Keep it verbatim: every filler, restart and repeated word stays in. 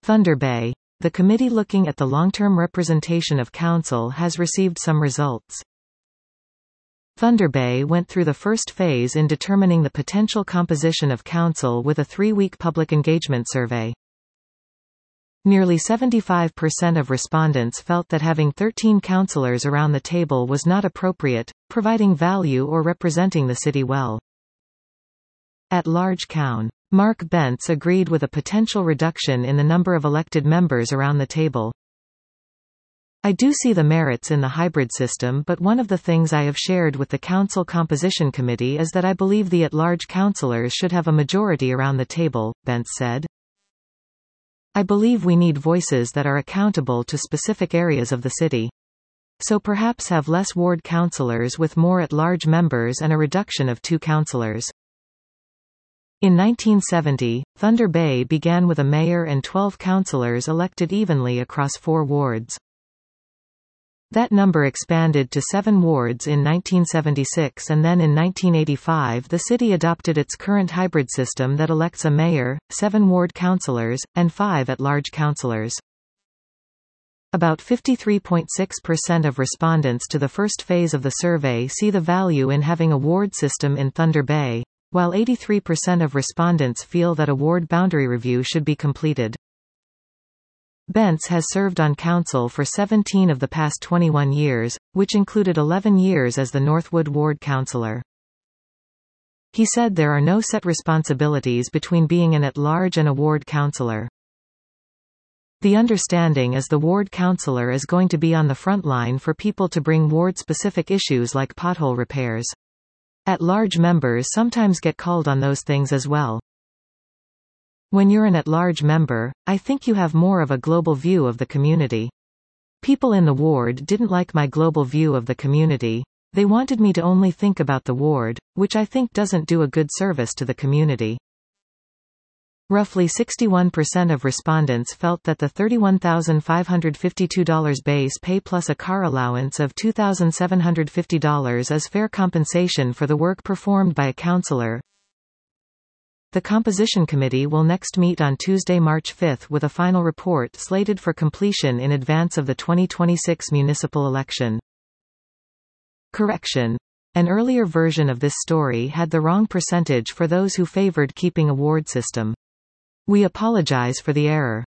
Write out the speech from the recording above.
Thunder Bay. The committee looking at the long-term representation of council has received some results. Thunder Bay went through the first phase in determining the potential composition of council with a three-week public engagement survey. Nearly seventy-five percent of respondents felt that having thirteen councillors around the table was not appropriate, providing value or representing the city well. At large count. Mark Bentz agreed with a potential reduction in the number of elected members around the table. I do see the merits in the hybrid system, but one of the things I have shared with the Council Composition Committee is that I believe the at-large councillors should have a majority around the table, Bentz said. I believe we need voices that are accountable to specific areas of the city. So perhaps have less ward councillors with more at-large members and a reduction of two councillors. In nineteen seventy, Thunder Bay began with a mayor and twelve councillors elected evenly across four wards. That number expanded to seven wards in nineteen seventy-six, and then in nineteen eighty-five the city adopted its current hybrid system that elects a mayor, seven ward councillors, and five at-large councillors. About fifty-three point six percent of respondents to the first phase of the survey see the value in having a ward system in Thunder Bay, while eighty-three percent of respondents feel that a ward boundary review should be completed. Bentz has served on council for seventeen of the past twenty-one years, which included eleven years as the Northwood Ward councillor. He said there are no set responsibilities between being an at-large and a ward councillor. The understanding is the ward councillor is going to be on the front line for people to bring ward-specific issues like pothole repairs. At-large members sometimes get called on those things as well. When you're an at-large member, I think you have more of a global view of the community. People in the ward didn't like my global view of the community. They wanted me to only think about the ward, which I think doesn't do a good service to the community. Roughly sixty-one percent of respondents felt that the thirty-one thousand five hundred fifty-two dollars base pay plus a car allowance of two thousand seven hundred fifty dollars is fair compensation for the work performed by a councillor. The Composition Committee will next meet on Tuesday, March fifth with a final report slated for completion in advance of the twenty twenty-six municipal election. Correction. An earlier version of this story had the wrong percentage for those who favored keeping a ward system. We apologize for the error.